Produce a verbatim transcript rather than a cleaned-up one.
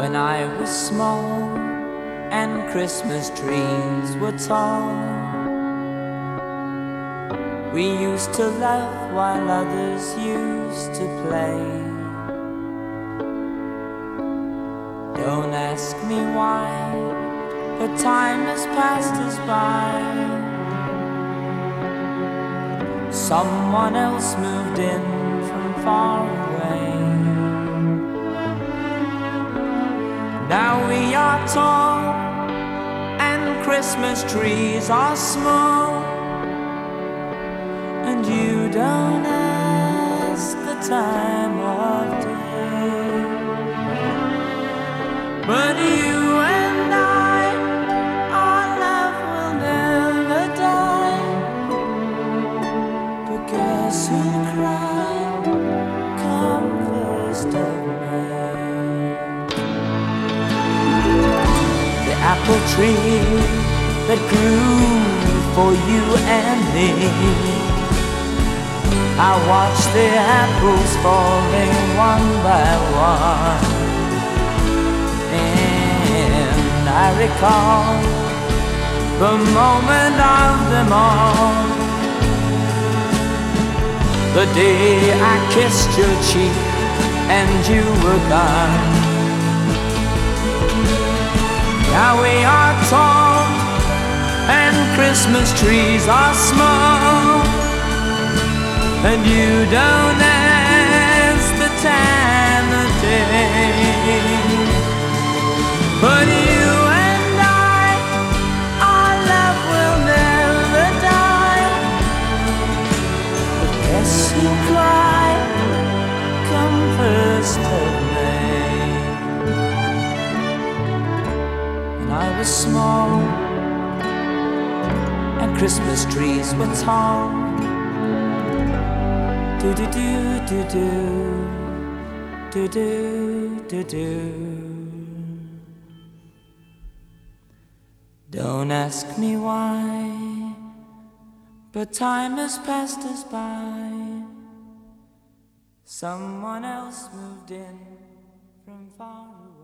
When I was small and Christmas trees were tall, we used to laugh while others used to play. Don't ask me why, but time has passed us by. Someone else moved in from far away. Now we are tall and Christmas trees are small, and you don't ask the time of day. But you and I, our love will never die. But guess who cried come first of May? The apple tree that grew for you and me. I watch the apples falling one by one, and I recall the moment of them all, the day I kissed your cheek and you were gone. Now we are tall and Christmas trees are small, and you don't ask the time of day. But you and I, our love will never die. But guess who cried come first of May? When I was small and Christmas trees were tall, do do do do do do do do do. Don't ask me why, but time has passed us by. Someone else moved in from far away.